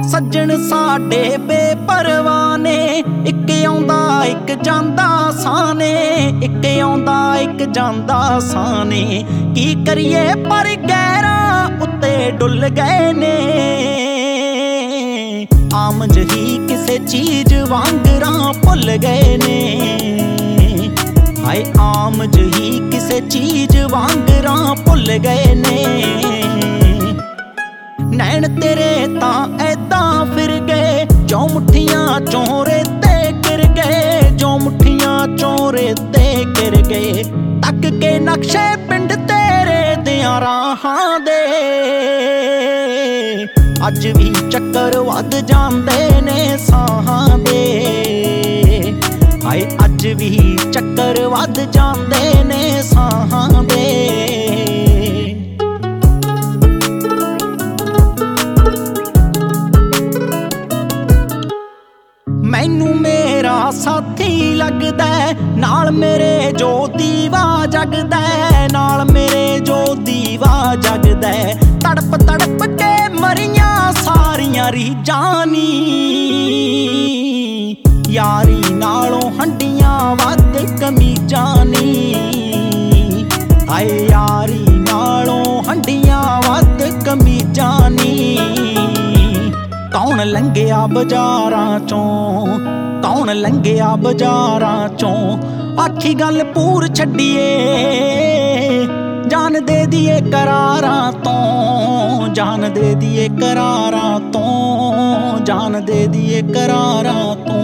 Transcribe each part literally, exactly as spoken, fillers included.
सज्जन साडे बेपरवाह ने, इक आउंदा इक जांदा साने, इक आउंदा इक जांदा साने। की करिए पर गैरां उत्ते डुल गए ने, आम जही किसे चीज वांगरां भुल गए ने। हाय आम जही किसे चीज वांगरां भुल गए ने। नैन तेरे तां ऐदां फिर गए, जो मुठियां चों रेते गिर गए, जो मुठियां चों रेते गिर गए। तक के नक्शे पिंड तेरे दियां राहां दे, अज भी चक्कर वध जांदे ने साहां दे। हाय अज भी चक्कर वध जांदे ने साहां दे। मैनू मेरा साथी लगदा नाल मेरे जो दीवा जगदा, नाल मेरे जो दीवा जगदा। तड़प तड़प के मरियां सारियां रीजानी, यारी नालों हंडियां वध कमीजानी। हाय यारी नालों हंडियां वध कमीजानी। कौन लंघिया बाजारां चों, कौन लंघिया बाजारां चों। आखी गल पूर छड्डिए, जान दे दिए करारां तों, जान दे दिए करारां तों, जान दे दिए करारां तों।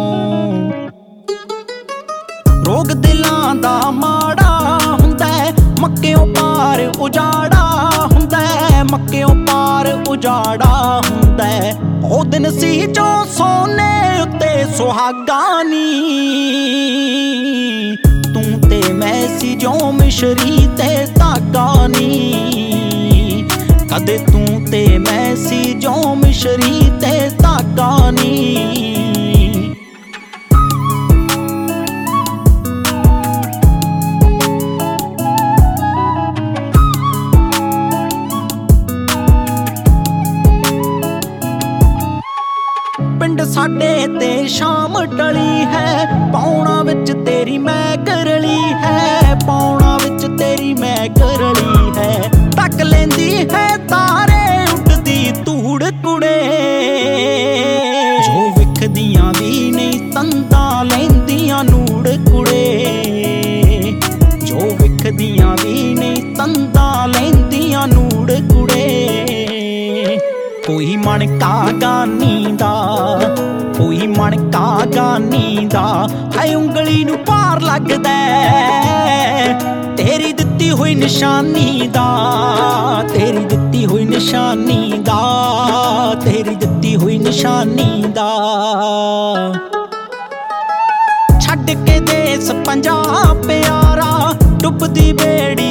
रोग दिलां दा माड़ा हुंदा, मक्कियों पार उजाड़ा हुंदा, मक्कियों पार उजाड़ा हुंदा। ओ दिन सी जो सोने उत्ते सुहागा नी, तू ते मैं सी जो मिशरी ते धागा नी। कदे तू ते मैं सी जो मिशरी ते धागा नी। पिंड साडे ते शाम टली है, पौना विच तेरी मैं करली है, पौना विच तेरी मैं करली है। तक लेंदी है तारे उड़दी धूड़ कुड़े, जो विखदियां भी नहीं तंदां लैंदियां नूड़ कुड़े, जो विखदियां भी नहीं तंदां लैंदियां नूड़ कुड़े। कोई मन कागानी दा, कोई मन कागानी दा। हाय उंगली नूं भार लगदा तेरी दित्ती हुई निशानी दा, तेरी दित्ती हुई निशानी दा, तेरी दित्ती हुई निशानी दा। छड्ड के देस पंजाब प्यारा, डुबदी बेड़ी